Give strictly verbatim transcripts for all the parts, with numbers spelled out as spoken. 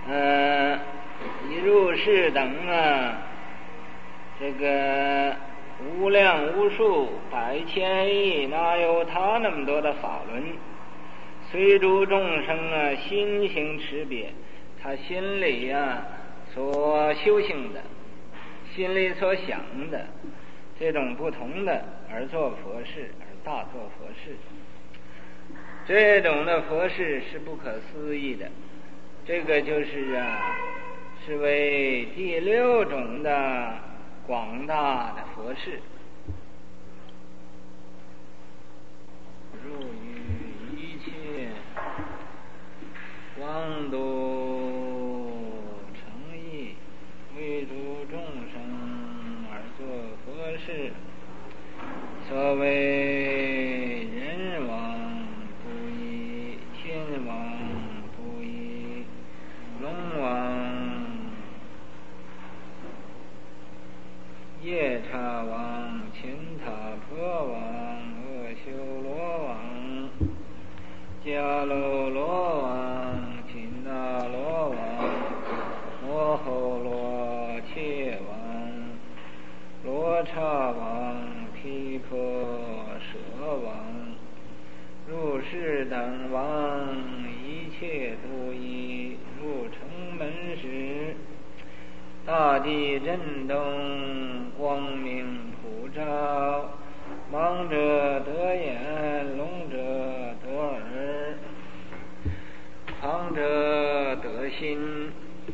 呃，一入世等啊，这个无量无数百千亿，哪有他那么多的法轮？随诸众生啊，心行识别，他心里啊所修行的，心里所想的这种不同的，而做佛事，而大做佛事。这种的佛事是不可思议的，这个就是啊，是为第六种的广大的佛事，入于一切广度诚意，为诸众生而作佛事。所谓人王不一，天王不一，龙王、夜叉王、乾塔婆王、阿修罗王、迦楼罗王、紧那罗王、摩吼罗切王、罗刹王、毗婆舍王、入世等王，一切都一，入城门时，大地震动，光明普照，盲者得眼，聋者得耳，旁者得心，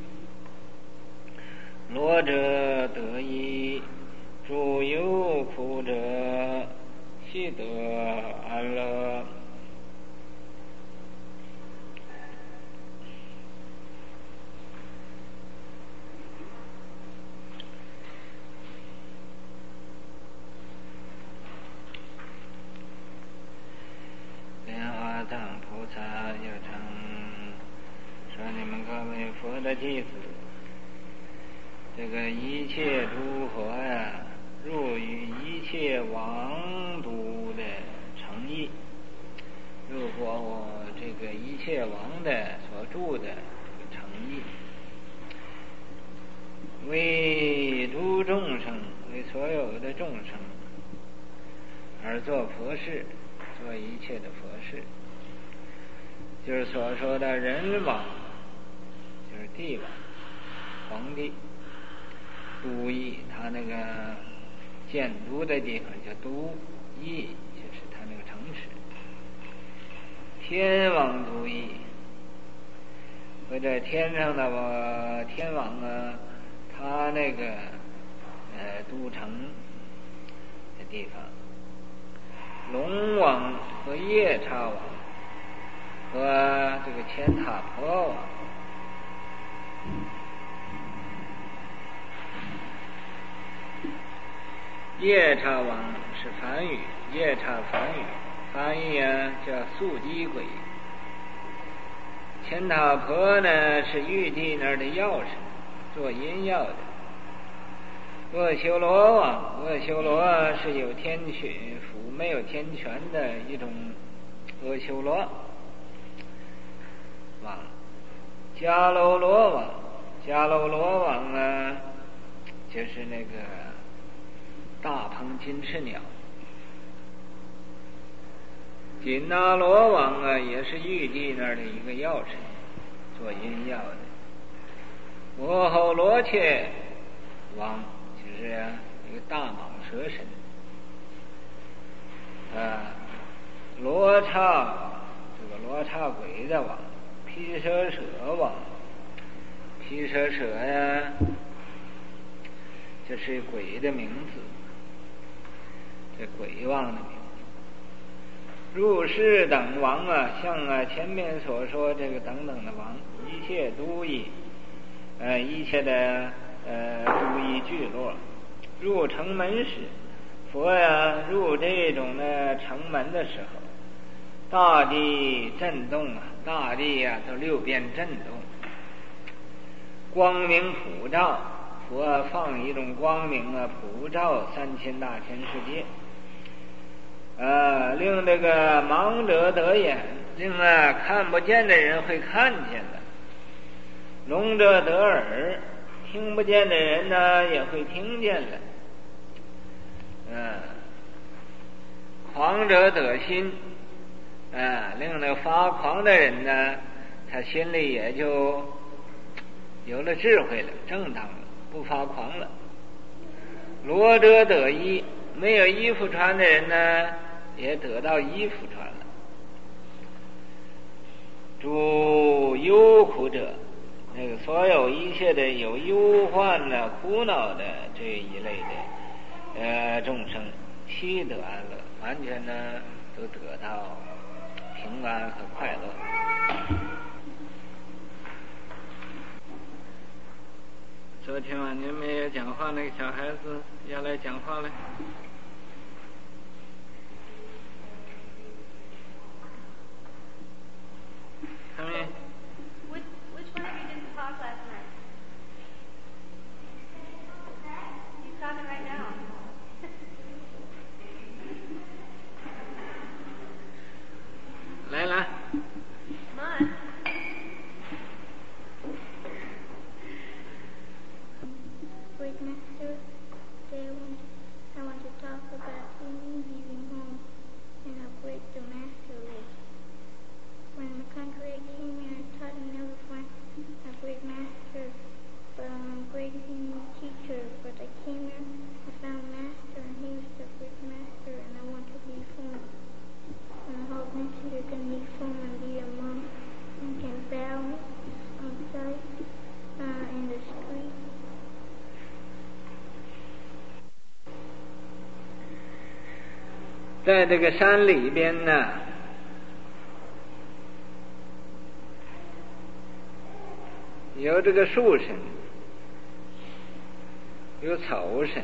罗者得意，诸有苦者悉得安乐。莲花藏菩萨又称说，你们各位佛的弟子，这个一切诸佛呀、啊，入于一切王都的诚意，入过我这个一切王的所住的诚意，为诸众生，为所有的众生而做佛事，做一切的佛事，就是所说的人王，就是帝王、皇帝。都邑，他那个建都的地方叫都邑，就是他那个城市。天王都邑，或者天上的我天王啊，他那个呃都城的地方。龙王和夜叉王和这个乾塔婆王。夜叉王是梵语，夜叉梵语翻译啊叫素鸡鬼。乾塔婆呢是玉帝那儿的药神，做阴药的。阿修罗王，阿修罗是有天权福没有天权的一种阿修罗王。迦楼罗王，迦楼罗王呢就是那个大鹏金翅鸟。紧那罗王啊也是玉帝那儿的一个药神，做阴药的。摩吼罗切王就是一个大蟒蛇神。啊，罗刹这个罗刹鬼的王，毗舍舍王，毗舍舍呀这是鬼的名字，这鬼王的名字。入世等王啊，像啊前面所说这个等等的王，一切都邑，呃一切的呃都邑聚落，入城门时，佛呀入这种的城门的时候，大地震动啊，大地呀、啊、都六边震动，光明普照，佛放一种光明啊，普照三千大千世界。呃，令这个盲者得眼，令啊看不见的人会看见的。 聋者得耳，听不见的人呢也会听见了。嗯，狂者得心，啊，令那个发狂的人呢，他心里也就有了智慧了，正当了，不发狂了。裸者得衣，没有衣服穿的人呢，也得到衣服穿了。诸忧苦者，那个所有一切的有忧患的、苦恼的这一类的呃众生，悉得安乐，完全呢都得到平安和快乐。昨天晚上没有讲话那个小孩子要来讲话了。Come in. Which, which one of you didn't talk last night? He's talking right now. Layla. Come on. Great Master, today I want, I want to talk about leaving home and how great the Master is. When the Concrete came here, I taught another friend a great Master, but I'm a great teacher. But I came here, I found Master, and he was the great Master, and I want to leave home. And I hope next year I can leave home and be a monk and can bow outside uh, in the street. 在这个山里边呢，有这个树神，有草神，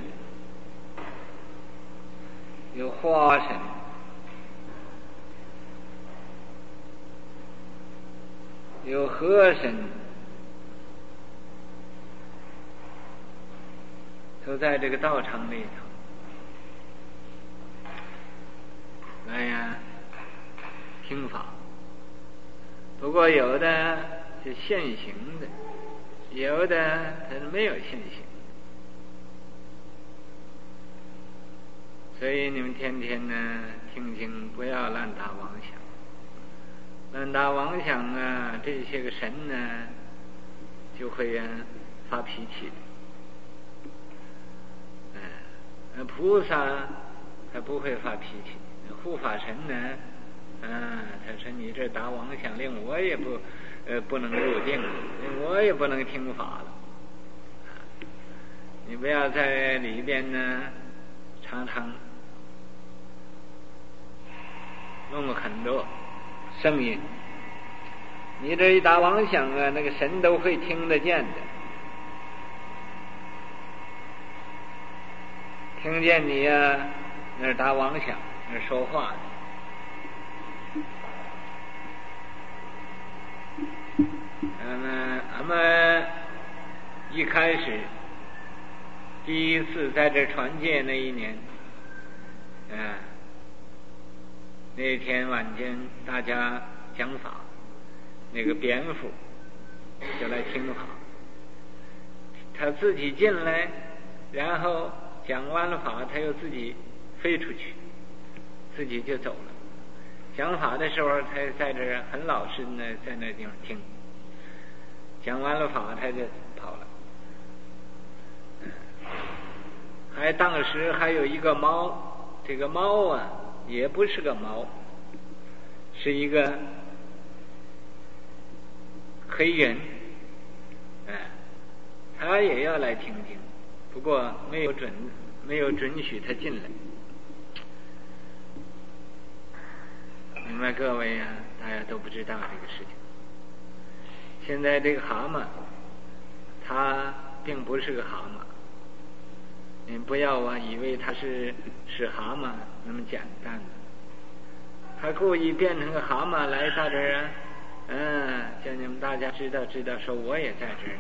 有花神，有河神，都在这个道场里头。来呀，听法。不过有的是现行的，有的它是没有现行。所以你们天天呢听听，不要乱打妄想。乱打妄想啊，这些个神呢就会啊发脾气。嗯，菩萨他不会发脾气。护法神呢，啊，他说你这打妄想令我也不，呃，不能入定，我也不能听法了。你不要在里边呢，常常弄很多声音。你这一打妄想啊，那个神都会听得见的，听见你呀，那打妄想。那说话的，那么俺们一开始第一次在这传戒那一年，啊，那天晚间大家讲法，那个蝙蝠就来听法，他自己进来，然后讲完了法，他又自己飞出去。自己就走了。讲法的时候，他在这儿很老实呢，在那地方听。讲完了法，他就跑了。嗯，还当时还有一个猫，这个猫啊，也不是个猫，是一个黑人。哎，他也要来听听，不过没有准没有准许他进来。明白各位啊，大家都不知道这个事情。现在这个蛤蟆，它并不是个蛤蟆，你不要啊，以为它是是蛤蟆那么简单。它故意变成个蛤蟆来到这儿啊，嗯，叫你们大家知道知道，说我也在这儿。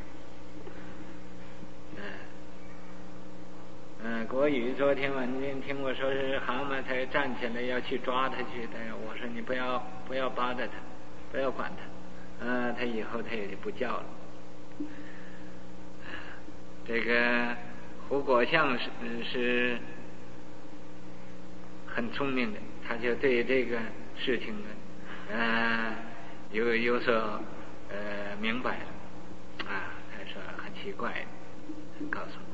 嗯嗯，国语昨天晚间听我说是蛤蟆，他站起来要去抓他去，他我说你不要不要扒着他，不要管他，嗯，他以后他也就不叫了。 这个胡国相是是很聪明的，他就对这个事情呢，呃，有有所呃明白了啊。他说很奇怪，告诉我。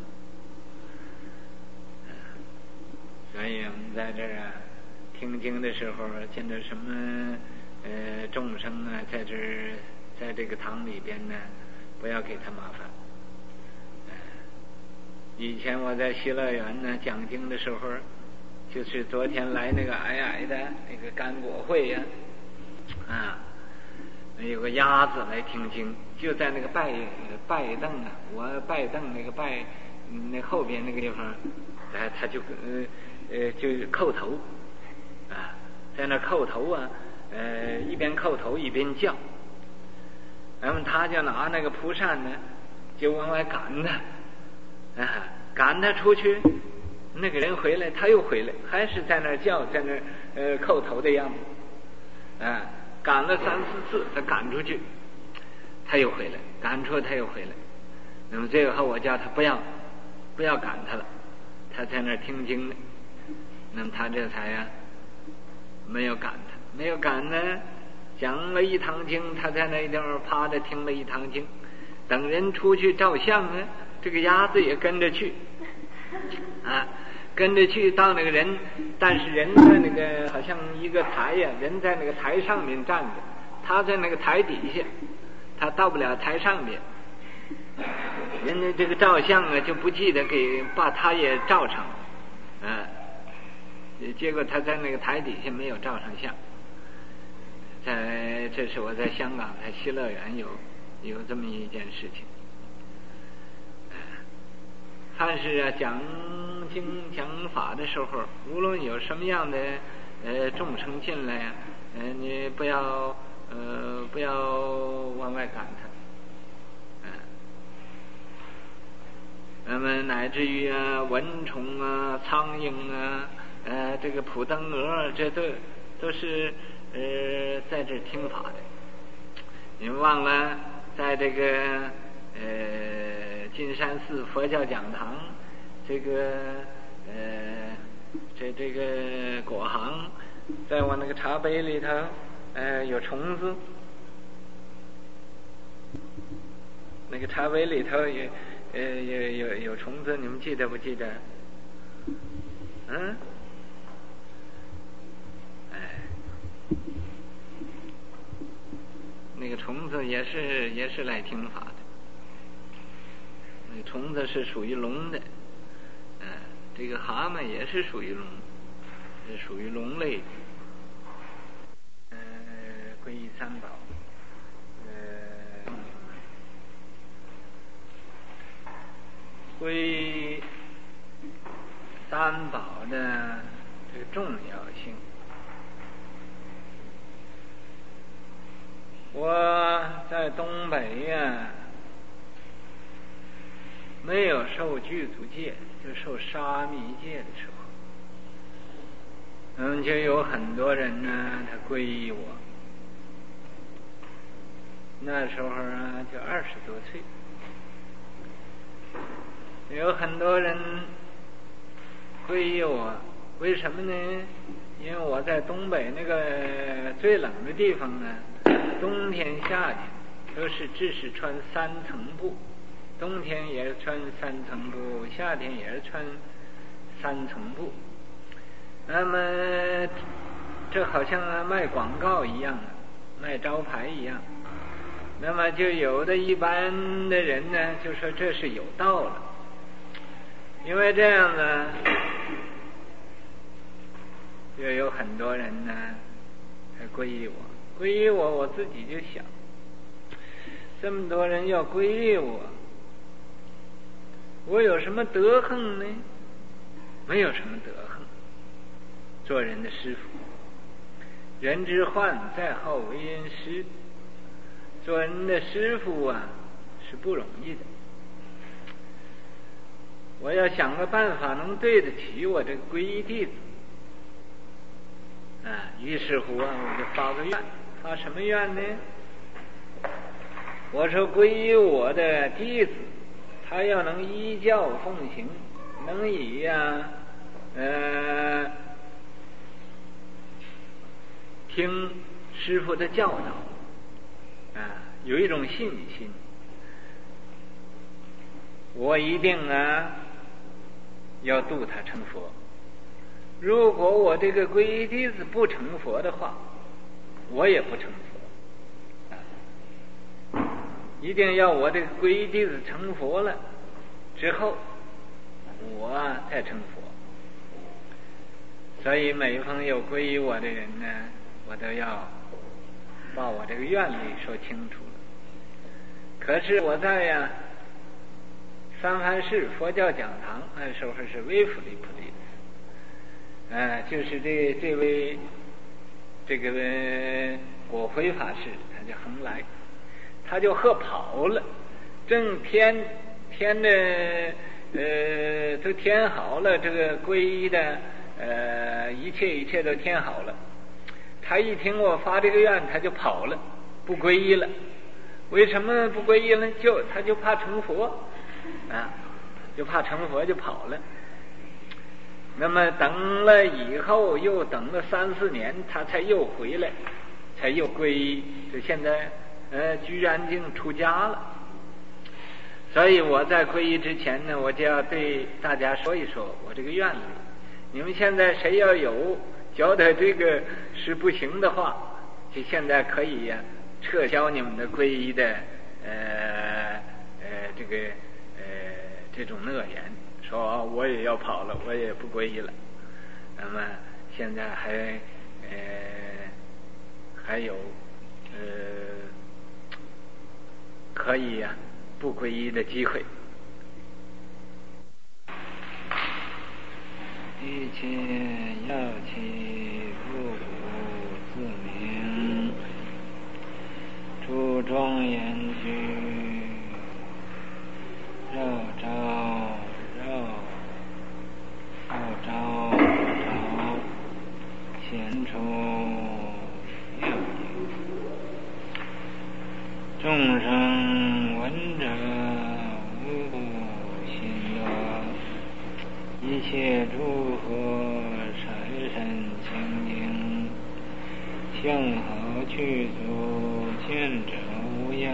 所以我们在这儿啊听经的时候，见到什么呃众生啊，在这儿在这个堂里边呢，不要给他麻烦。呃、以前我在西乐园呢讲经的时候，就是昨天来那个矮矮的那个干果会呀、啊，啊，有个鸭子来听经，就在那个拜拜凳啊，我拜凳那个拜那后边那个地方，哎，他就呃。呃，就叩头啊，在那叩头啊，呃，一边叩头一边叫。然后他就拿那个蒲扇呢，就往外赶他，啊，赶他出去。那个人回来，他又回来，还是在那叫，在那呃叩头的样子，啊，赶了三四次，他赶出去，他又回来，赶出他又回来。那么最后我叫他不要，不要赶他了，他在那听经呢。那么他这才呀、啊、没有赶他，没有赶呢，讲了一堂经，他在那地方趴着听了一堂经，等人出去照相呢，这个鸭子也跟着去，啊，跟着去到那个人，但是人在那个好像一个台呀、啊，人在那个台上面站着，他在那个台底下，他到不了台上面，人家这个照相啊就不记得给把他也照成，啊。结果他在那个台底下没有照上相。在这是我在香港在西乐园有有这么一件事情。凡是啊讲经讲法的时候，无论有什么样的呃众生进来啊，呃你不要呃不要往外赶他，呃那么乃至于啊蚊虫啊苍蝇啊。呃，这个普登蛾，这都都是呃在这听法的。你们忘了，在这个呃金山寺佛教讲堂，这个呃这这个果行，在我那个茶杯里头，呃有虫子，那个茶杯里头有呃有有有虫子，你们记得不记得？嗯。那个虫子也是也是来听法的，那个虫子是属于龙的，呃，这个蛤蟆也是属于龙，是属于龙类的。呃，皈依三宝，呃，皈依三宝的这个重要性。我在东北呀、啊，没有受具足戒，就受沙弥戒的时候，嗯，就有很多人呢，他皈依我。那时候啊，就二十多岁，有很多人皈依我，为什么呢？因为我在东北那个最冷的地方呢。冬天夏天都是只是穿三层布，冬天也是穿三层布，夏天也是穿三层布。那么这好像卖广告一样，卖招牌一样。那么就有的一般的人呢，就说这是有道了，因为这样呢，就有很多人呢才皈依我。皈依我，我自己就想，这么多人要皈依我，我有什么德行呢？没有什么德行。做人的师傅，人之患在好为人师。做人的师傅啊，是不容易的。我要想个办法能对得起我这个皈依弟子啊，于是乎啊，我就发个愿。发什么愿呢？ 我说归于我的弟子，他要能依教奉行，能以呀、呃听师父的教导啊，有一种信心，我一定啊要度他成佛。如果我这个皈依弟子不成佛的话，我也不成佛啊！一定要我这个皈依弟子成佛了之后，我再成佛。所以每逢有皈依我的人呢，我都要把我这个愿力说清楚了。可是我在呀三藩市佛教讲堂那时候是微弗利普利斯，呃，就是这这位这个果辉法师，他就横来，他就喝跑了，正天天的呃都填好了，这个皈依的呃一切一切都填好了。他一听我发这个愿，他就跑了，不皈依了。为什么不皈依了？就他就怕成佛啊，就怕成佛就跑了。那么等了以后，又等了三四年，他才又回来，才又皈依。就现在呃居然境出家了。所以我在皈依之前呢，我就要对大家说一说我这个愿力。你们现在谁要有觉得这个是不行的话，就现在可以呀、啊、撤销你们的皈依的呃呃这个呃这种诺言，说我也要跑了，我也不皈依了。那么现在还呃还有呃可以呀、啊、不皈依的机会。一切要其不古自明，诸庄严居，绕招绕，绕招招，显出妙音。众生闻者无不心乐，一切诸佛善身清净，向好去足，见者无厌，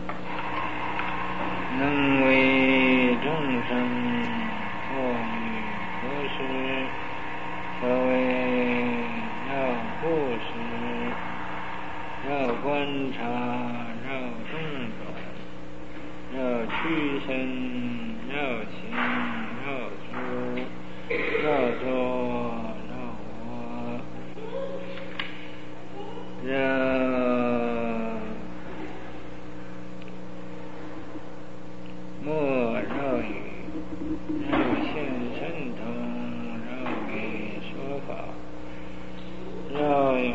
能为众生破于何事？所谓要布施，要观察，要动作，要屈身，要行，要出，要做，要我，要莫绕语，绕现神通，绕给说法，绕有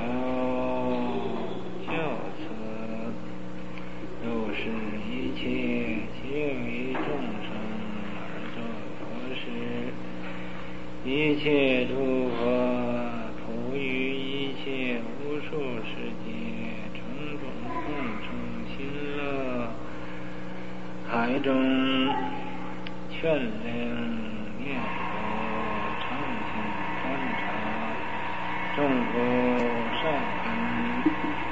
教词，如是一切皆为众生而作佛事。一切诸佛普于一切无数世界，种种共成心乐，海中劝令念佛，常行观察，众佛善根，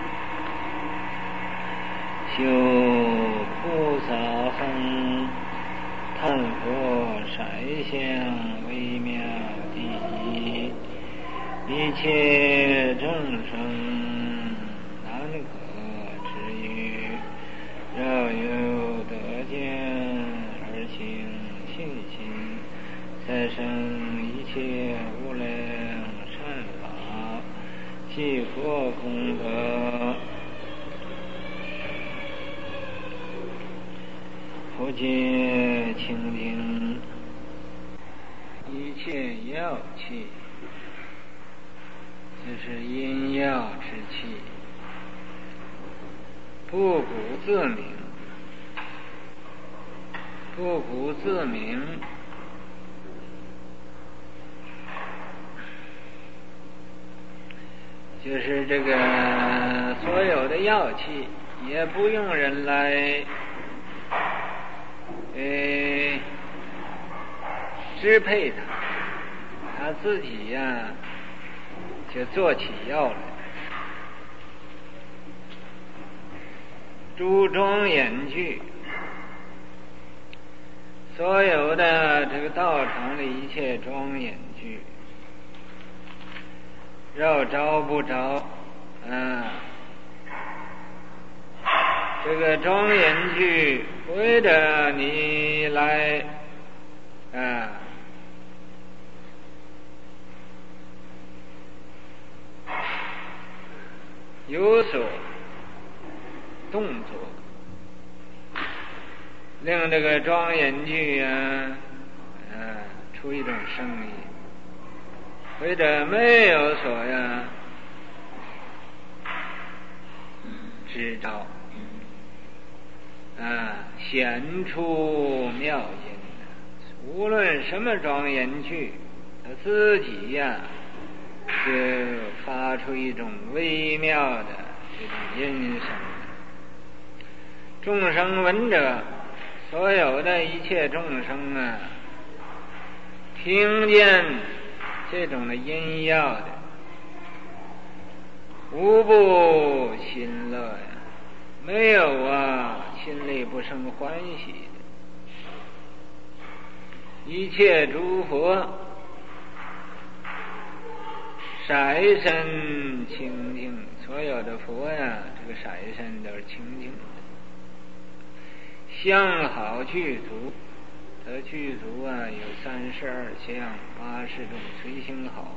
修菩萨行，探佛筛相微妙第一，一切众生难可知喻，若有得见而行信心，再生一切无量善法，即佛功德，佛界清净，一切药气，就是阴药之气，不古自明，不古自明，就是这个所有的药气也不用人来呃支配他，他自己呀就做起药来。诸庄严具，所有的这个道场的一切庄严具，要着不着啊？这个庄严具为着你来啊有所动作，令这个庄严具啊啊出一种声音，为着没有所呀知道啊显出妙音，无论什么庄严具，他自己呀就发出一种微妙的这种音声。众生闻者，所有的一切众生啊，听见这种的音要的，无不心乐呀，没有啊心里不生欢喜的。一切诸佛色身清净，所有的佛呀，这个色身都是清净的。相好具足，这具足啊有三十二相，八十种随行好。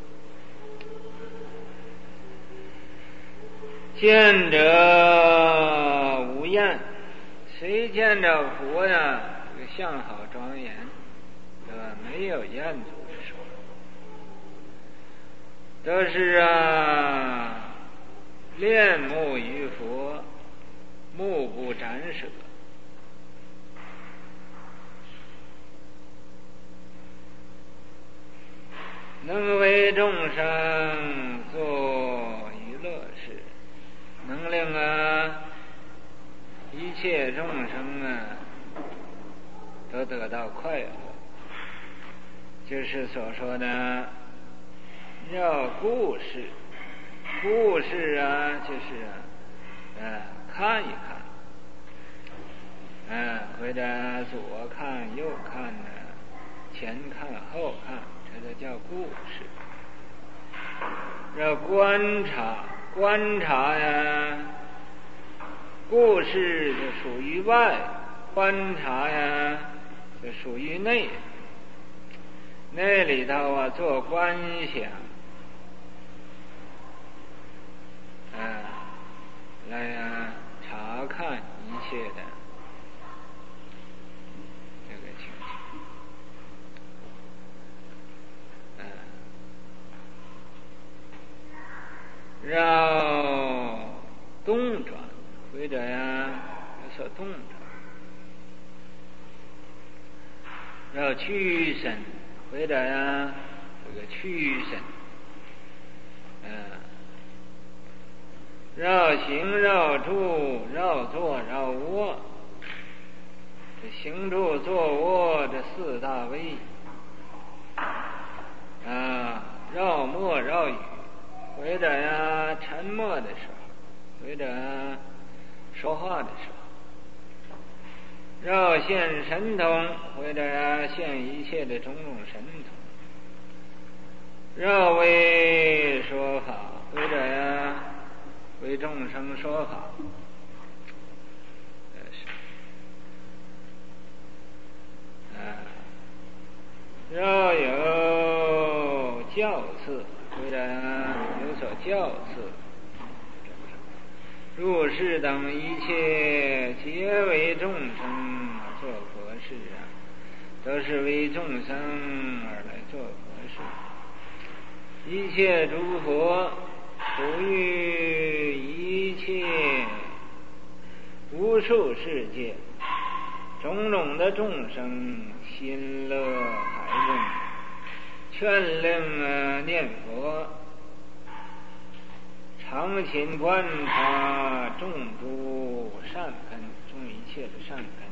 见者无厌，谁见着佛呀，这个相好庄严，对吧？没有厌足的说，都是啊恋慕于佛，目不展舍。能为众生做娱乐事，能令啊一切众生啊都得到快乐，就是所说的要故事。故事啊就是啊呃看一看，嗯、呃、或者左看右看呢，前看后看，这叫故事。要观察，观察呀，故事就属于外，观察呀就属于内。那里头啊做观想，啊，来呀查看一切的这个情形。让动转，或者呀有所动转，让屈伸，或者呀这个屈伸，嗯、呃，绕行绕住绕坐绕卧，这行住坐卧这四大位啊，绕默绕语，或者呀沉默的时候，或者说话的时候，绕现神通，或者呀现一切的种种神通，绕为说法，或者呀为众生说法，要有教次，或者有所教次，入世等一切皆为众生做佛事啊，都是为众生而来做佛事。一切诸佛属于一切无数世界种种的众生心乐海中，劝令啊念佛， 常勤观察种诸善根，种一切的善根，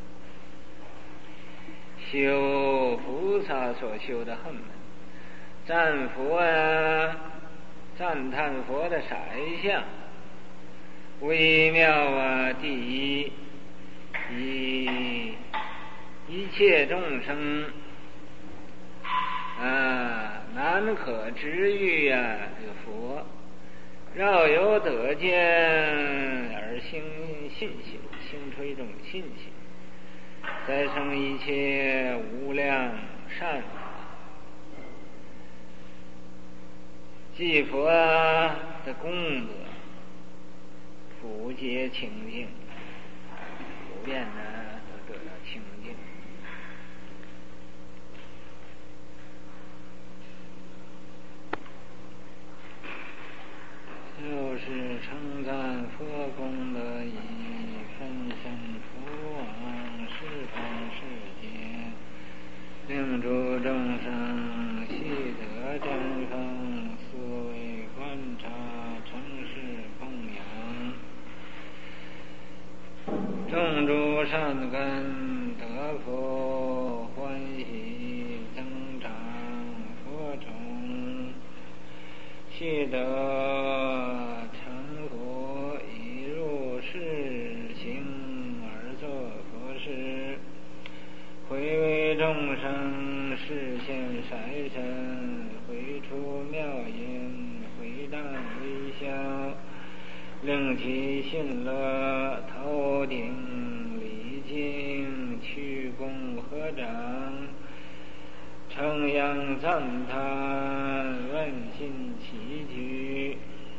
修菩萨所修的恨门，赞佛啊，赞叹佛的色相，微妙啊，第一，以一切众生啊难可知遇啊，这个佛绕有得见而兴信心，兴出一种信心，再生一切无量善法，记佛的功德，普皆清净，普遍呢都得到清净。就是称赞佛功德以分身福往十方世界，令诸众生悉得真风，思维观察，诚实供养，种诸善根，得佛欢喜，增长佛种，悉得成佛，已入世行而作佛事，回为众生示现色身，回出妙音，回荡微笑，令其信乐，头顶礼敬，屈躬合掌，称扬赞叹，问心祈举，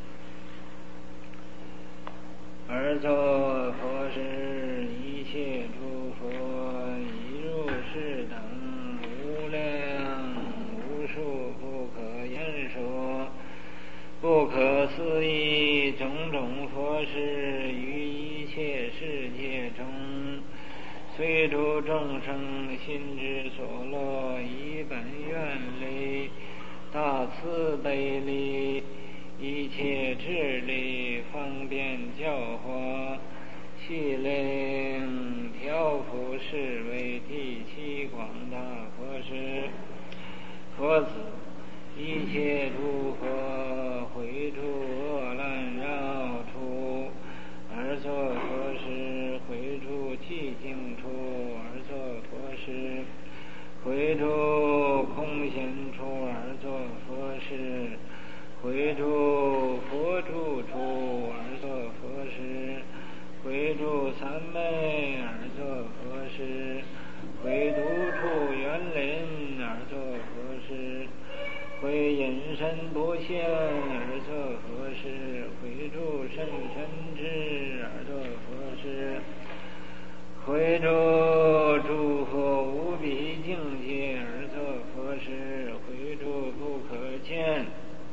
而作佛事，一切诸佛已入世等，无量无数不可言说，不可思议种种佛事，于一切世界中，随诸众生心之所乐，以本愿力，大慈悲力，一切智力，方便教化，悉令调伏是为第七广大佛事。佛子，一切诸佛回出恶难绕处而作佛事，回出寂静处而作佛事，回出空闲处而作佛事，回出佛住处而作佛事，回出三昧而作佛事，回独处园林而作佛事，回隐身不现而作佛事，回住甚深知而作佛事，回住诸佛无比境界而作佛事，回住不可见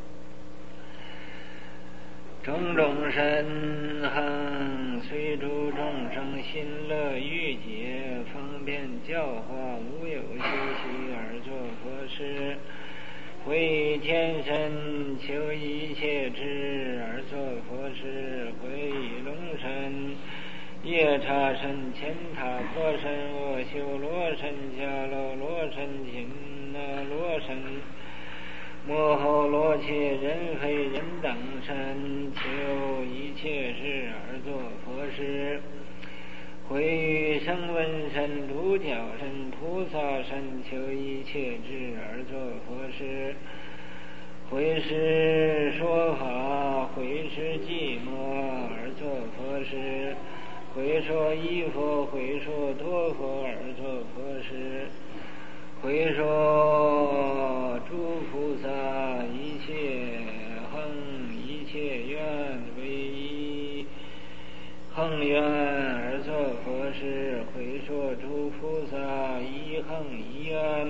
种种身行，随诸众生心乐欲解，方便教化，无有休息而作佛事，回天身求一切智而作佛事，回以龙身、夜叉身、乾塔婆身、阿修罗身、迦楼罗身、紧那罗身、摩诃罗伽、人非人等身，求一切事而作佛事，回于声闻身、独角身、菩萨身，求一切智而作佛事，回师说法，回师寂寞而作佛事，回说一佛，回说多佛而作佛事，回说诸菩萨一切恒一切愿为一恒愿而作佛事，回说诸菩萨一恒一愿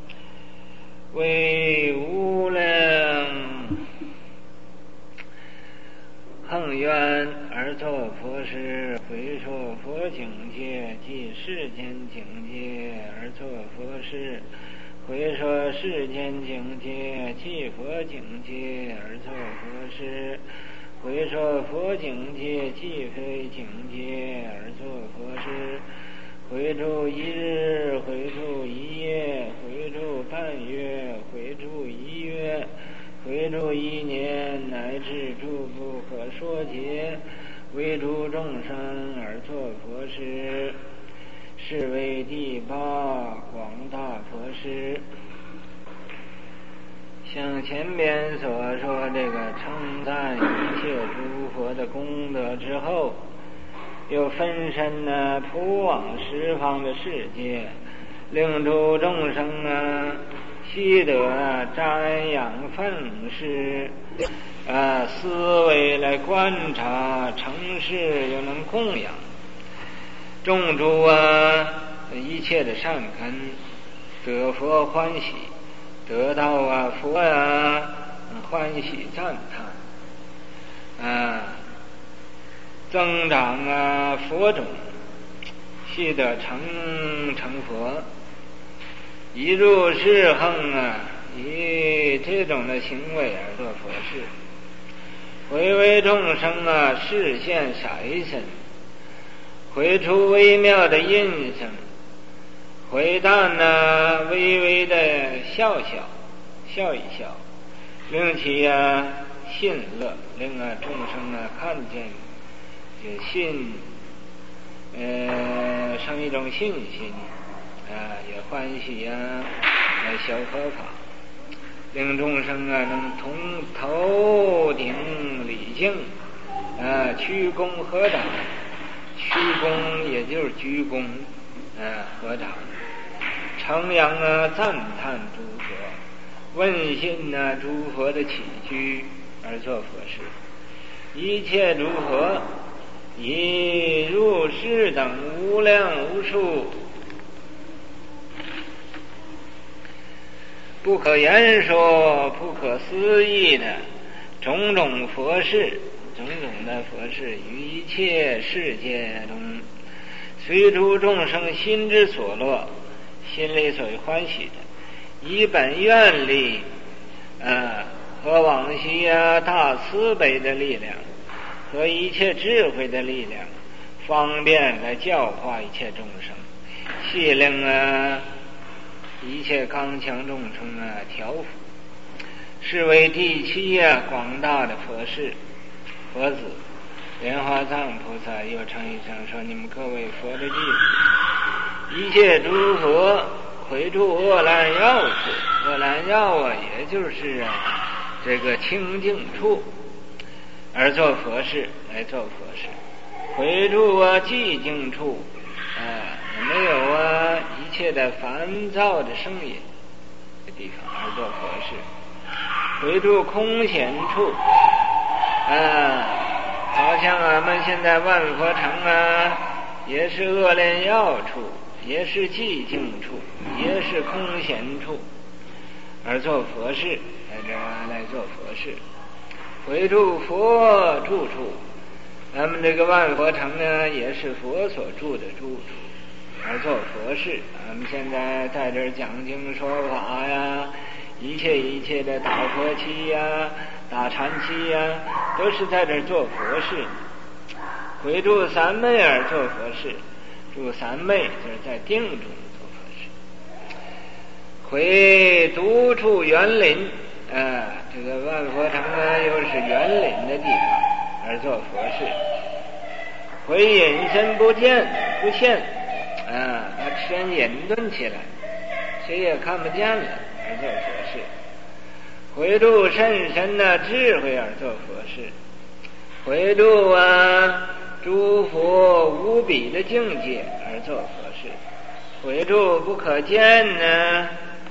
为无量恒愿而作佛事，回说佛境界即世间境界而作佛事，回说世间境界即佛境界而作佛事， 回说佛境界，即非境界而作佛事。回住一日，回住一夜，回住半月，回住一月，回住一年，乃至诸不可说劫，为诸众生而作佛事，是为第八广大佛事。像前边所说这个称赞一切诸佛的功德之后，又分身呢普往十方的世界，令诸众生啊悉得瞻仰奉事，啊思维来观察，成事又能供养众诸啊一切的善根，得佛欢喜，得到啊佛啊欢喜赞叹，啊增长啊佛种，悉得成成佛。一入是恒啊，以这种的行为而做佛事，回为众生啊示现色身，回出微妙的音声，回荡呢微微的笑笑笑一笑，令其啊信乐，令啊众生啊看见就信，呃生一种信心啊，也欢喜啊来修佛法，令众生啊能同头顶礼敬啊，屈躬合掌，屈躬也就是鞠躬啊合掌，称扬啊赞叹诸佛，问信啊诸佛的起居而作佛事。一切诸佛以入世等无量无数不可言说不可思议的种种佛事，种种的佛事于一切世界中，随诸众生心之所乐，心里所欢喜的，以本愿力啊和往昔啊大慈悲的力量和一切智慧的力量，方便来教化一切众生，系令啊一切刚强众生啊调伏，是为第七啊广大的佛事。佛子莲花藏菩萨又称一声说：你们各位佛的弟子，一切诸佛回住阿兰要处，阿兰要啊也就是啊这个清净处，而做佛事，来做佛事。回住啊寂静处啊，没有啊一切的烦躁的声音的地方而做佛事。回住空闲处啊，好像俺们现在万佛城啊也是恶莲要处，也是寂静处，也是空闲处，而做佛事，在这来做佛事。回住佛住处，咱们这个万佛城呢也是佛所住的住处，而做佛事。咱们现在在这儿讲经说法呀，一切一切的打佛七呀、打禅七呀，都是在这儿做佛事。回住三昧而做佛事，住三昧就是在定中做佛事。回独处园林啊，这个万佛城呢又是园林的地方而做佛事。回隐身不见不现啊，把身隐遁起来，谁也看不见了而做佛事。回住甚深的智慧而做佛事。回住啊诸佛无比的境界而做佛事。回住不可见呢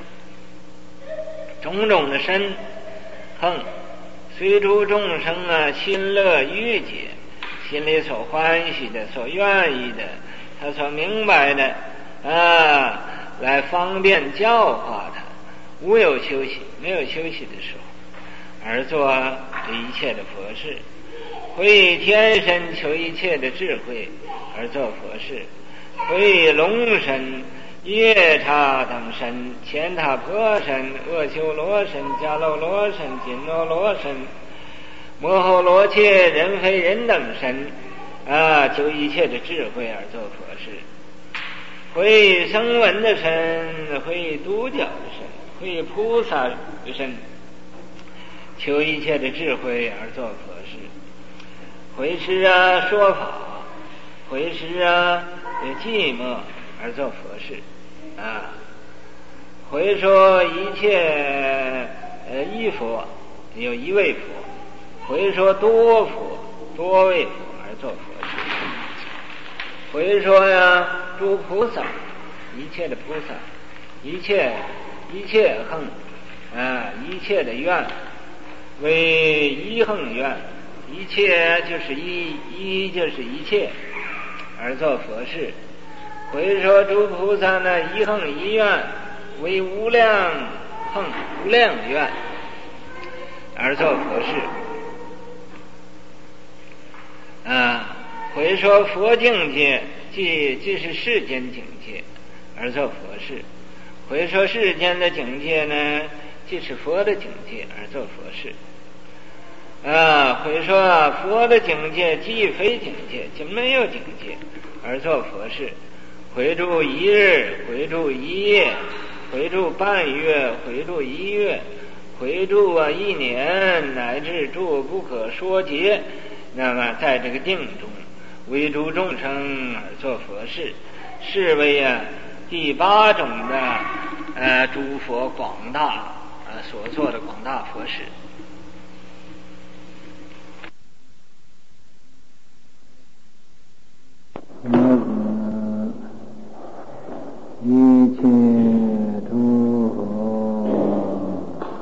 种种的身横，随诸众生啊心乐欲解，心里所欢喜的，所愿意的，他所明白的啊，来方便教化他，无有休息，没有休息的时候，而做这一切的佛事。回以天身求一切的智慧而做佛事。回以龙身、夜叉等身、乾闥婆身、阿修罗身、迦楼罗身、紧罗罗身、 摩诃罗伽人非人等身啊，就一切的智慧而做佛事。会声闻的身，会独角的身，会菩萨的身，求一切的智慧而做佛事。会是啊说法，会是啊寂寞而做佛事啊。会说一切呃一佛，有一位佛；会说多佛，多位佛而做佛事。会说呀诸菩萨，一切的菩萨，一切一切恒啊，一切的愿为一恒愿，一切就是一，一就是一切而做佛事。会说诸菩萨呢，一恒一愿为无量恒无量愿而做佛事啊。会说佛境界，即即是世间境界而做佛事。会说世间的境界呢，即是佛的境界而做佛事啊。会说佛的境界即非境界，即没有境界而做佛事。会住一日，会住一夜，会住半月，会住一月，会住啊一年，乃至住不可说劫。那么在这个定中为诸众生而做佛事，是为啊第八种的呃诸佛广大呃所做的广大佛事。 一切诸佛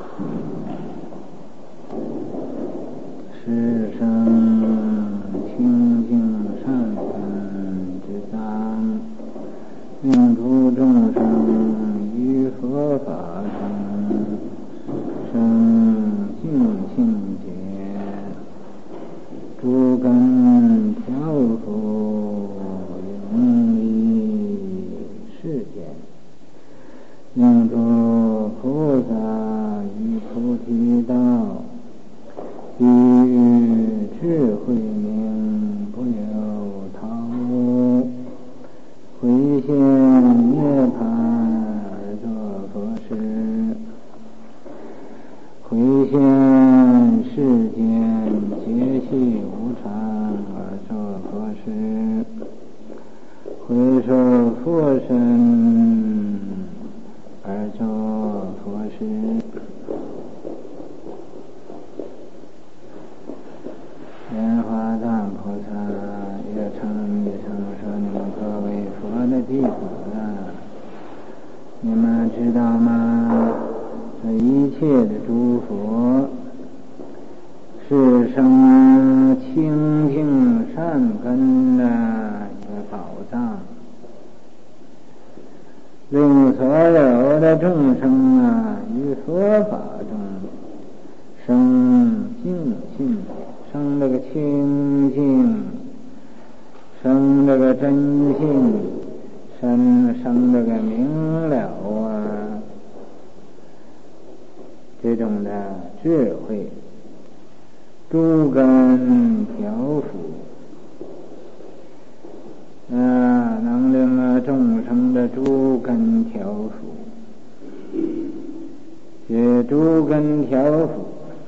是生清净善根之当，令诸众生于佛法中生净信解，诸根调伏永离世间，令诸菩萨于菩提道必于智慧明，不有他物，回现涅槃而作佛事。回现世间皆系无常而作佛事。回说佛身而作佛事。莲花藏菩萨也称一声说：你们各位佛的弟子啊，你们知道吗？这一切的诸佛是生清净善根的一个宝藏，令所有的众生啊于佛法中生净信，生这个清净，生这个真信，生生这个明了啊，这种的智慧，诸根调伏啊，能令啊众生的诸根调伏。这诸根调伏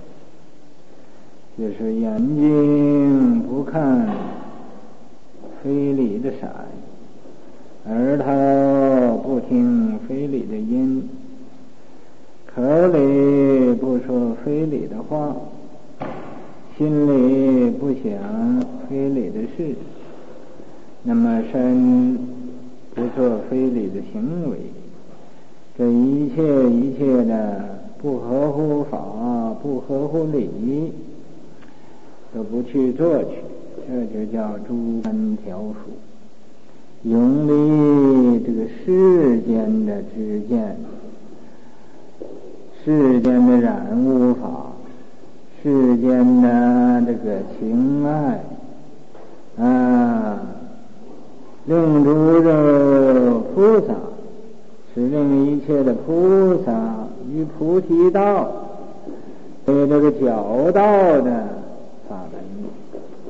就是眼睛不看非礼的闪，耳朵不听非礼的音，口里不说非礼的话，心里不想非礼的事，那么身不做非礼的行为，这一切一切的不合乎法，不合乎礼，都不去做去，这就叫诸根调伏，永离这个世间的知见，世间的染污法，世间的这个情爱啊，令诸这菩萨，是令一切的菩萨于菩提道，对这个教道的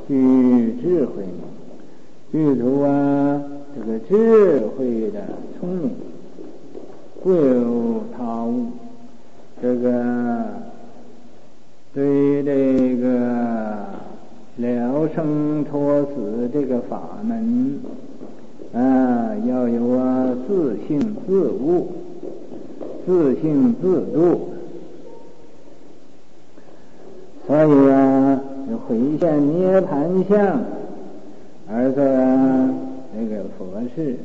具智慧名，具足啊这个智慧的聪明，不有他物。这个对这个了生脱死这个法门啊，要有啊自性自悟，自性自度。所以啊，回现涅盘相而作啊这个佛事，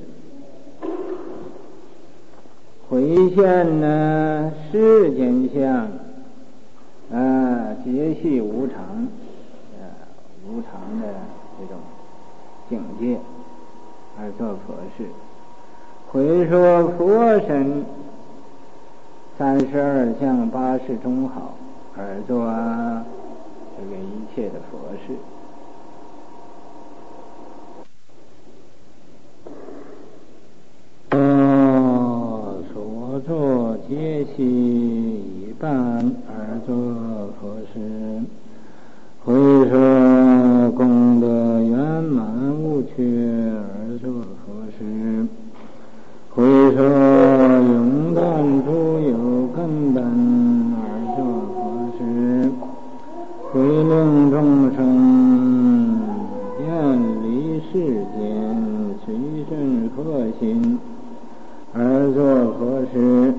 回现呢世间相啊，皆系无常啊，无常的这种境界而做佛事。回说佛身三十二相八十中好而做啊这个一切的佛事。哦，所作皆系一半而作佛事，回说功德圆满无缺而作佛事，回说永断诸有根本而作佛事，回令众生远离世间随顺佛心而作佛事，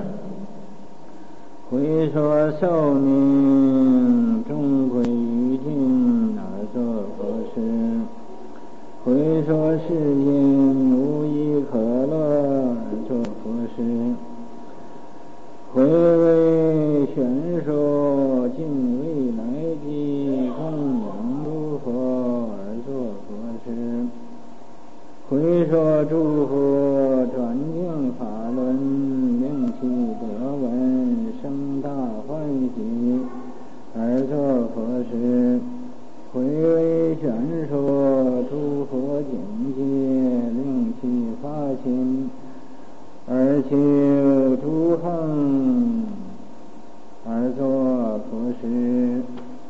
回说寿命终归于尽而作佛事，回说世间无一可乐而作佛事，回为宣说尽未来际供养诸佛而作佛事，回说诸佛转经法轮令其得闻生大欢喜而作佛事，回为宣说诸佛境界令其发心而求诸行而作佛事，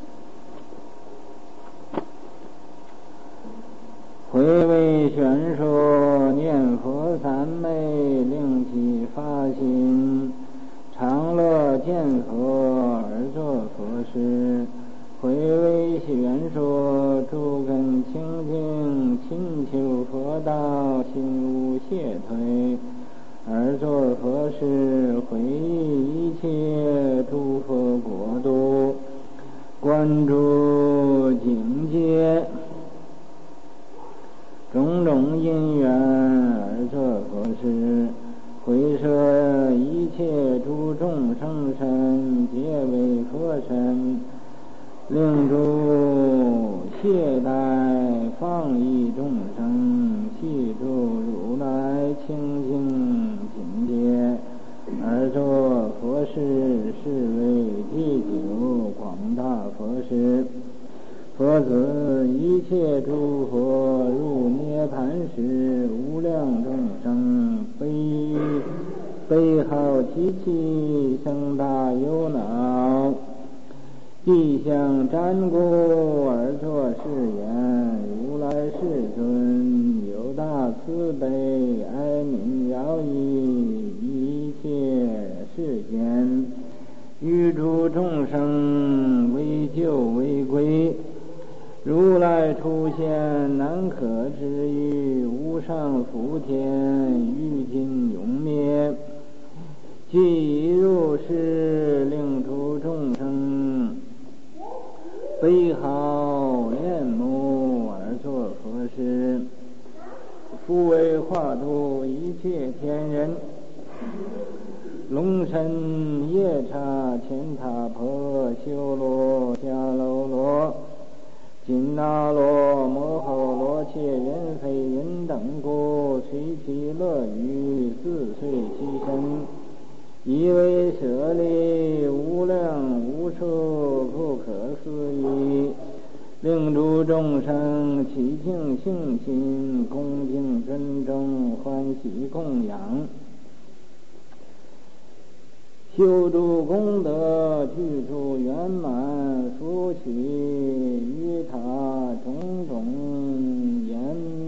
回为宣说念佛三昧令其发心常乐见佛而作佛事，回为宣说诸根清净勤求佛道心无懈退而作佛事，回忆一切诸佛国度观诸境界种种因缘而作佛事，回摄一切诸众生身皆为佛身，令诸懈怠放逸众生系住如来清净境界而作佛事，是为第九广大佛事。佛子一切诸佛入涅盘时，无量众生悲悲号其气生大忧恼，地相瞻顾而作是言：如来世尊有大慈悲，哀悯饶益一切世间于诸众生为救为归。如来出现难可知喻，无上福田于今永灭，即入世令诸众生悲号恋慕而作佛事，复为化度一切天人，龙神夜叉乾闼婆修罗迦楼罗紧那罗摩诃罗伽人非人等故，随其乐语自遂其身，以为舍利无量无数不可思议，令诸众生起敬信心，恭敬尊重欢喜供养， 修诸功德，具足圆满，福喜于他种种言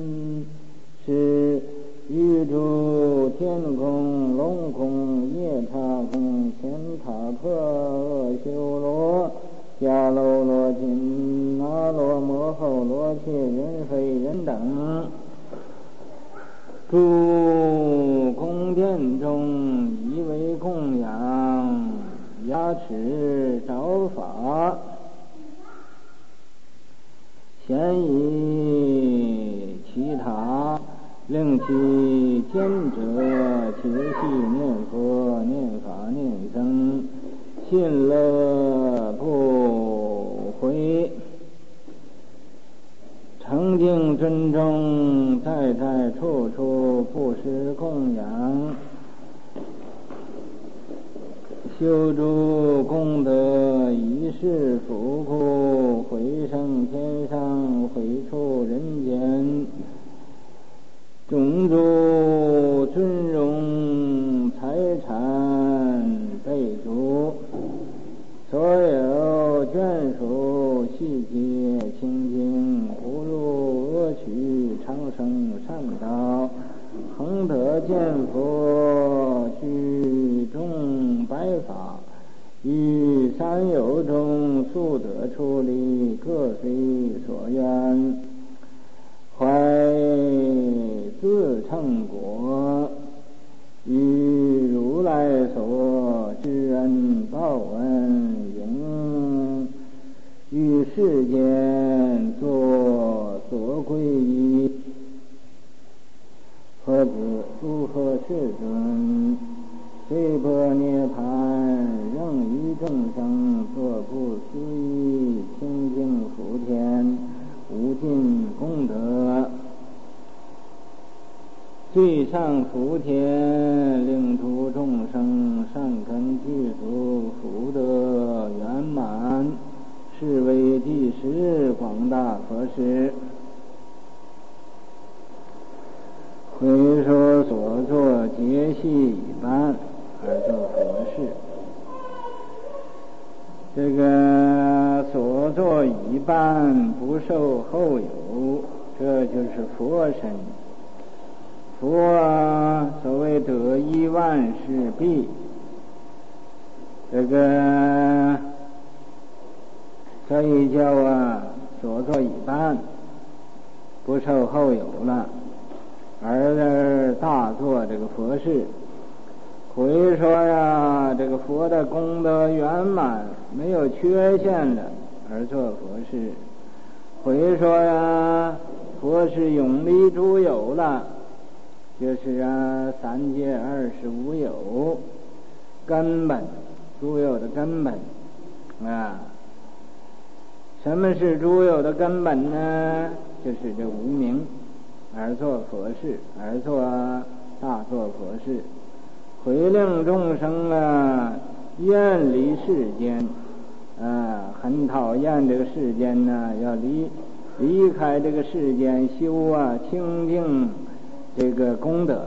是宇诸天空、龙空、夜叉空、天塔婆、阿修罗、迦楼罗、紧那罗、摩吼罗切、人非人等，诸宫殿中以为供养，牙齿招法，咸以其他令其见者切悉念佛、念法、念僧，信乐不悔，诚敬尊重，在在处处不施供养，修诸功德，以是福库，回升天上，回出人间，种诸尊荣财产备足，所有眷属细节清净，不入恶趣，长生善道，恒得见佛，具众百法，于三有中速得出离，各随所愿，怀自成果，于如来所知恩报恩，应于世间作所归依，佛子诸佛世尊，随波涅盘，仍于众生作不思议，清净福田，无尽功德，最上福田，令诸众生善根具足，福德圆满，是为第十广大佛事。回说所作皆系一般而作佛事，这个所作一般不受后有，这就是佛身。佛啊，所谓得一万事毕，这个所以叫啊所作一般不受后有了，而大做这个佛事。回说呀，这个佛的功德圆满，没有缺陷的而做佛事。回说呀，佛是永离诸有了，就是啊三界二十无有，根本诸有的根本啊。什么是诸有的根本呢？就是这无明，而做佛事，而做大做佛事。回令众生啊，远离世间啊，很讨厌这个世间呢，要离离开这个世间，修啊清净这个功德，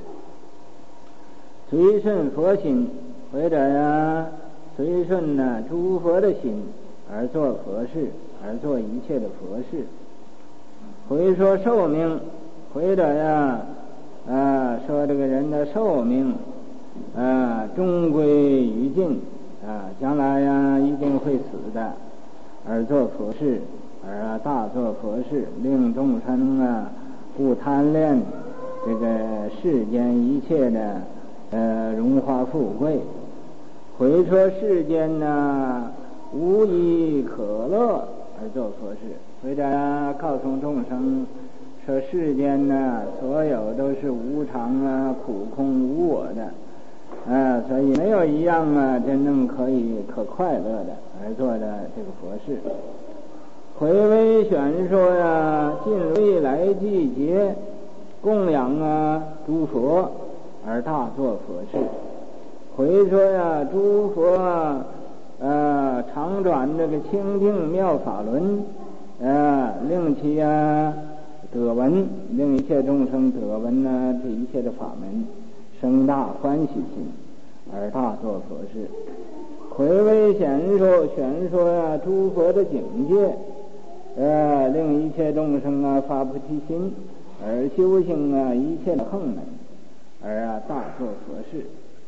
随顺佛心，或者呀随顺呢诸佛的心而做佛事，而做一切的佛事。回说寿命，或者呀啊说这个人的寿命啊终归于尽啊，将来呀一定会死的，而做佛事，而啊大做佛事，令众生啊不贪恋这个世间一切的呃荣华富贵。回说世间呢无一可乐而做佛事，或者啊告诉众生说世间呢所有都是无常啊苦空无我的啊，所以没有一样啊真正可以可快乐的而做的这个佛事。回为选说呀，近未来季节供养啊诸佛而大做佛事。回说呀，诸佛啊呃常转这个清净妙法轮啊，令其啊得闻，令一切众生得闻呢这一切的法门，生大欢喜心， 而大作佛事。回为显说，显说呀诸佛的境界，呃，令一切众生啊发菩提心，而修行啊一切的横门，而啊大作佛事。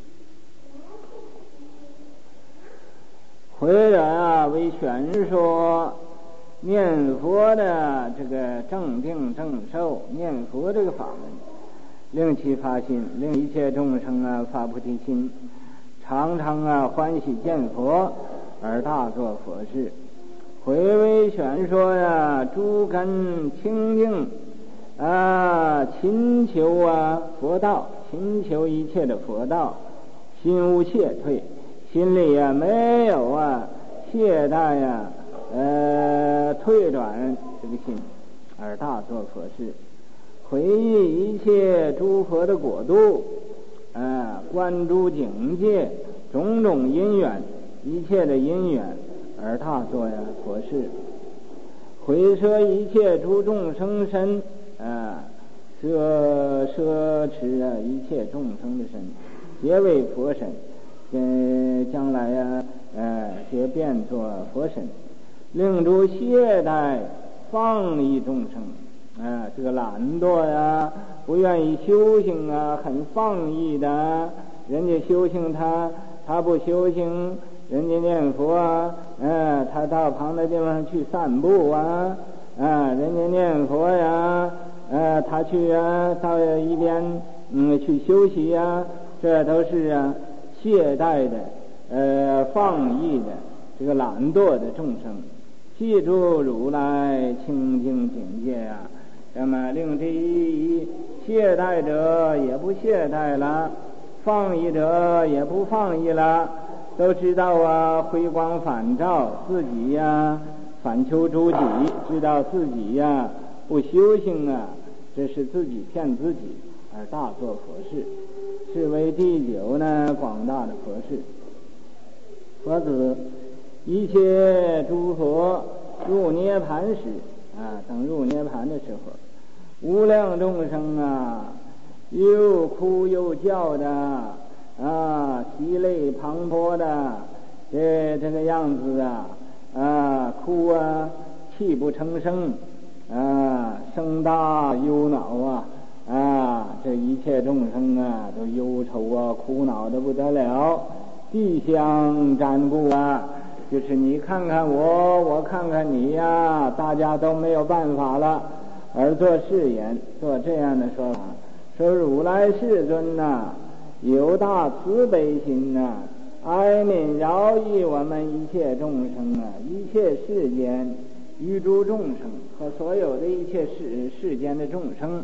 回者啊为显说念佛的这个正定正受，念佛这个法门，令其发心，令一切众生啊发菩提心，常常啊欢喜见佛，而大作佛事。回为显说呀诸根清净啊，勤求啊佛道，勤求一切的佛道，心无懈退，心里呀、啊、没有啊懈怠呀、啊、呃退转这个心，而大作佛事。回忆一切诸佛的国度啊，观诸境界种种因缘，一切的因缘，而大作呀佛事。回摄一切诸众生身啊，摄摄持啊一切众生的身，皆为佛身，呃将来呀呃皆变作佛身，令诸懈怠放逸众生啊，这个懒惰呀，不愿意修行啊，很放逸的，人家修行他他不修行，人家念佛啊，嗯、呃，他到旁的地方去散步啊，啊，人家念佛呀，呃，他去啊，到一边嗯去休息呀，这都是啊懈怠的，呃，放逸的，这个懒惰的众生。记住如来清净境界啊，那么令这一懈怠者也不懈怠了，放逸者也不放逸了，都知道啊回光返照，自己呀、啊、反求诸己，知道自己呀、啊、不修行啊，这是自己骗自己，而大做佛事，是为第九呢广大的佛事。佛子一切诸佛入涅盘时啊，等入涅盘的时候，无量众生啊，又哭又叫的啊，涕泪滂沱的，这这个样子啊，啊哭啊，泣不成声啊，声大忧恼啊，啊，这一切众生啊，都忧愁啊，苦恼的不得了，地相瞻顾啊。就是你看看我，我看看你呀，大家都没有办法了，而做誓言，做这样的说法，说如来世尊呐、啊，有大慈悲心呐、啊，哀悯饶益我们一切众生啊，一切世间于诸众生和所有的一切世世间的众生，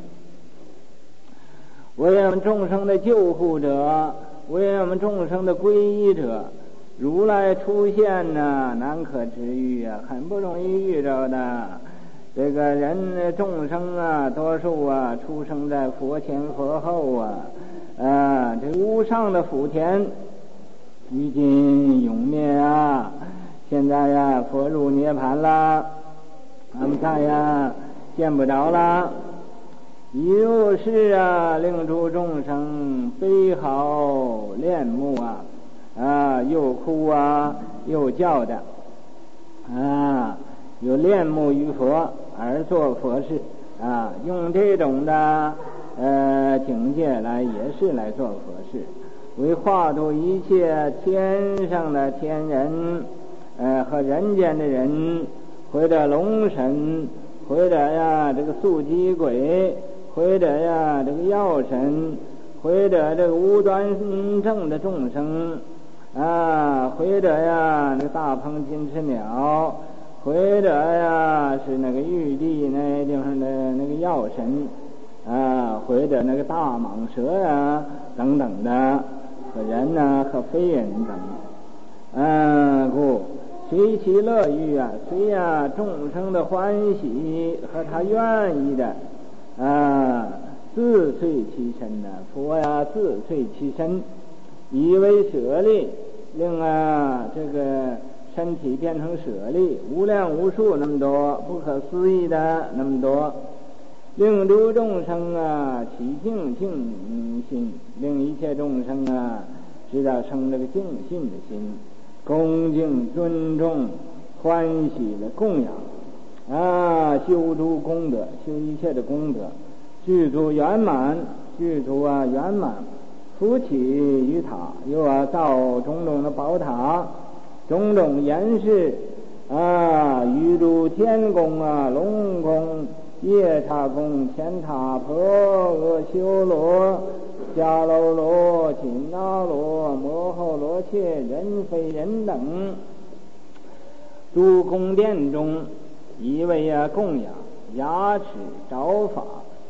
为我们众生的救护者，为我们众生的皈依者。如来出现呢，难可知遇啊，很不容易遇着的。这个人众生啊，多数啊出生在佛前佛后啊，啊，这无上的福田于今永灭啊。现在呀，佛入涅盘了，俺们看呀，见不着了。又是啊，令诸众生悲嚎恋慕啊。啊，又哭啊，又叫的，啊，有恋慕于佛而做佛事啊，用这种的呃境界来也是来做佛事，为化度一切天上的天人，呃和人间的人，或者龙神，或者呀这个素鸡鬼，或者呀这个药神，或者这个无端正的众生。啊，或者呀，那个大鹏金翅鸟，或者呀是那个玉帝那地方的那个药神，啊，或者那个大蟒蛇呀等等的，和人呢和非人等，嗯，故随其乐欲啊，随呀众生的欢喜和他愿意的，啊，自遂其身呢，佛呀自遂其身。以为舍利，令啊这个身体变成舍利，无量无数那么多，不可思议的那么多，令诸众生啊起净净心，令一切众生啊知道生这个敬信的心，恭敬尊重欢喜的供养啊，修诸功德，修一切的功德，具足圆满，具足啊圆满，扶起于塔，又啊造种种的宝塔，种种严饰啊，于诸天宫啊、龙宫、夜叉宫、天塔婆、阿修罗、迦楼罗、紧那罗、摩诃罗伽、人非人等，诸宫殿中一味啊供养，牙齿着法，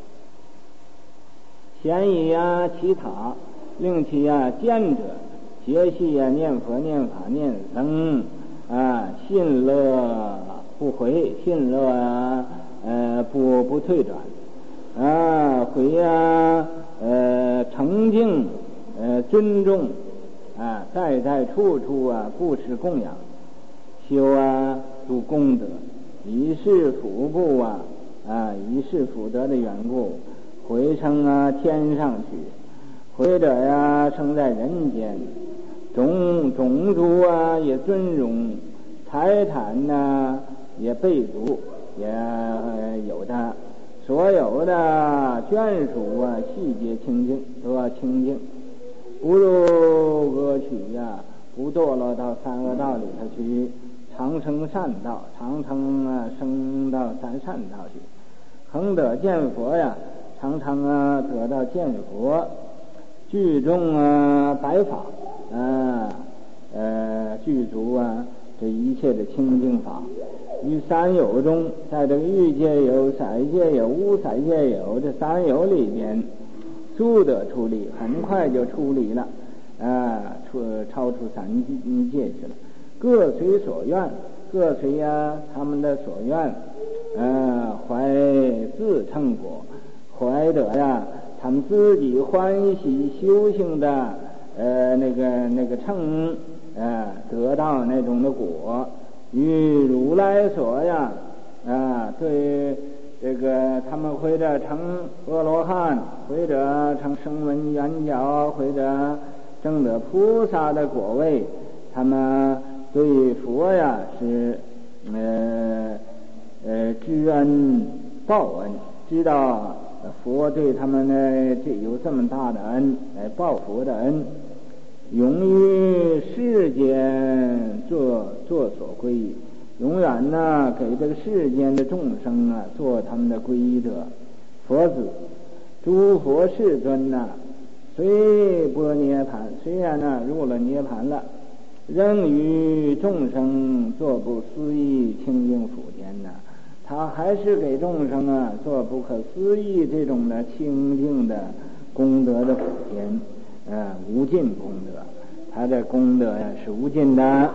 先以啊其塔，令其啊见者皆系啊念佛念法念僧啊，信乐不回，信乐啊呃不不退转啊，回啊呃诚敬呃尊重啊，在在处处啊布施供养，修啊诸功德，以是福故啊啊以是福德的缘故，回升啊天上去，回者呀生在人间，种种族啊也尊荣，财产呢也备足，也有的，所有的眷属啊细节清净，都要清净，不入恶趣呀，不堕落到三恶道里头去，常生善道，常常啊升到三善道去，恒得见佛呀，常常啊得到见佛，具众啊白法啊呃具足啊这一切的清净法，于三有中，在这个欲界有、色界有、无色界有这三有里边，速得出离，很快就出离了啊，出超出三界去了。各随所愿，各随啊他们的所愿，啊怀自称果，怀得呀他们自己欢喜修行的呃那个那个称啊得到那种的果，与如来所呀啊对这个他们或者成阿罗汉，或者成声闻缘觉，或者证得菩萨的果位，他们对佛呀是呃呃知恩报恩，知道佛对他们呢这有这么大的恩，来报佛的恩，永于世间做做所归依，永远呢给这个世间的众生啊做他们的皈依者。佛子诸佛世尊呐、啊，虽波涅盘，虽然呢入了涅盘了，仍与众生做不思议清净福田呢，他还是给众生啊做不可思议这种的清净的功德的福田，呃无尽功德，他的功德呀是无尽的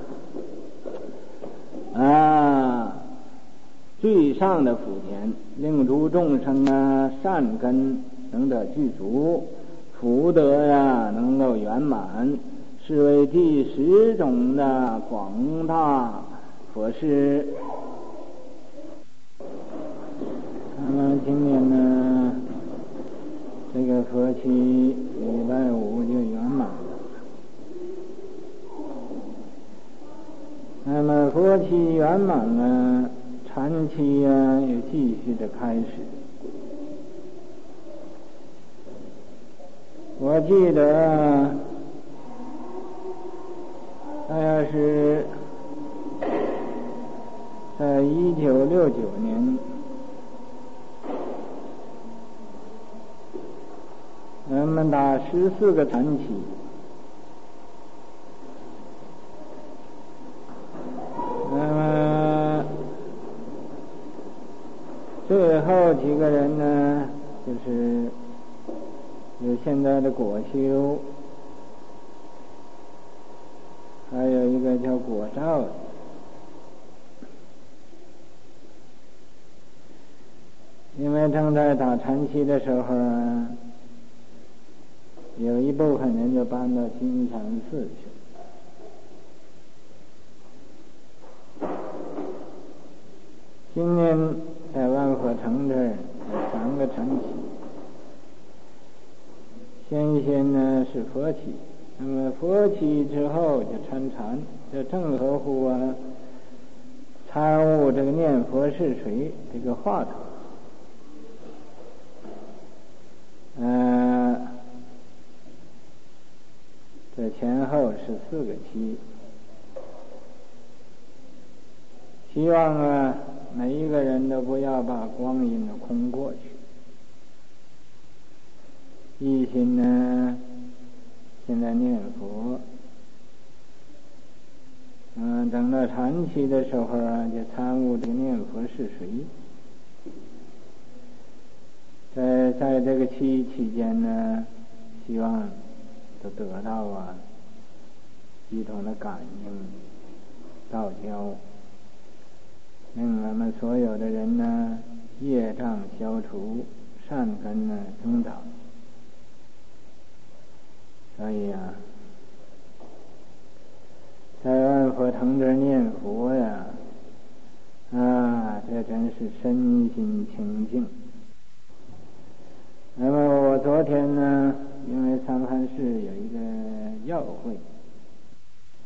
啊，最上的福田，令诸众生啊善根能得具足，福德呀能够圆满，是为第十种的广大佛事。那么今年呢这个佛期礼拜五就圆满了，那么佛期圆满了，禅期呀也继续的开始。我记得大概是在一九六九年，我们打十四个禅期，那么最后几个人呢，就是有现在的果修，还有一个叫果照的。因为正在打禅期的时候啊，有一部分人就搬到金禅寺去。今年在万佛城这儿有三个禅期，先先呢是佛期， 那么佛起之后就参禅，这正合乎啊参悟这个念佛是谁这个话头。呃，这前后是四个期，希望啊每一个人都不要把光阴的空过去，一心呢现在念佛，嗯、呃，等到禅期的时候啊，就参悟这个念佛是谁。在在这个期期间呢，希望都得到啊系统的感应道交，令我们所有的人呢业障消除，善根呢增长。所以啊，在万佛堂这念佛呀，啊，这真是身心清净。那么我昨天呢，因为三藩市有一个要会。